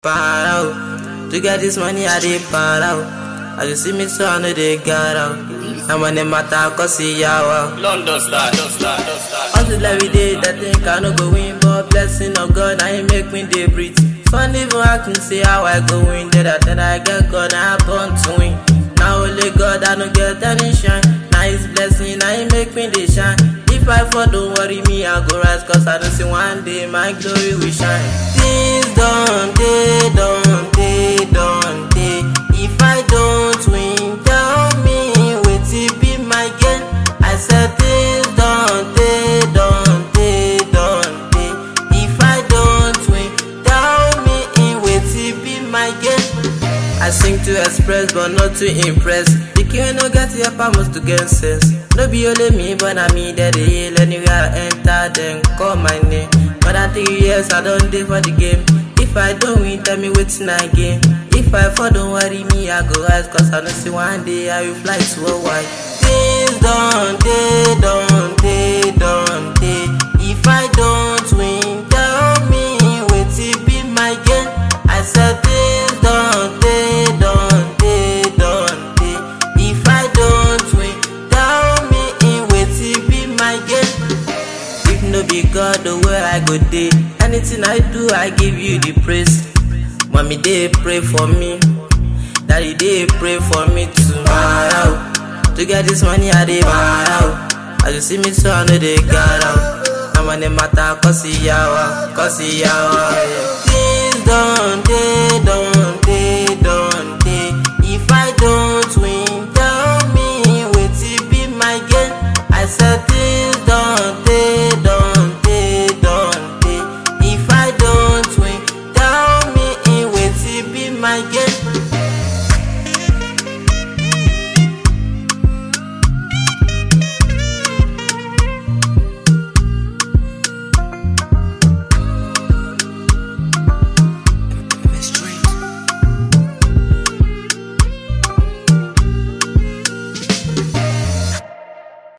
Out. To get this money, I dey par out. As you see me, so I know they got out. And when they matter, cause see yawa. London star. Until every day, that think I no go win, but blessing of God, I ain't make me dey breathe. Fun even acting, say how I go win. Then I get God, I born to win. Now only God, I don't get any shine. Now His blessing, I ain't make me dey shine. If I fall, don't worry me, I go rise, cause I don't see one day my glory will shine. Things done, they done, they done, they. If I don't win, tell me, wait till be my gain. I said things done, they done, they done, they. If I don't win, tell me, wait till be my gain. I sing to express, but not to impress. The king no get help, I must to get sense. No be only me, but I me that they heal. Anywhere I enter, then call my name. But I 3 years, I don't live for the game. If I don't win, tell me what's I gain. If I fall, don't worry me, I go rise. Cause I know see one day I will fly to a white. Things done, they done, they done, they. If I don't win, tell me, wait till be my gain. I said things done, they done, they done, they. If I don't win, tell me, wait till be my gain. If no be God, the way I go day. Anything I do, I give you the praise. Mommy, they pray for me. Daddy, they pray for me tomorrow. To get this money, I dey bar out. As you see me, so I know they got out. And when they matter, cause see yawa, cause see yawa. Things done.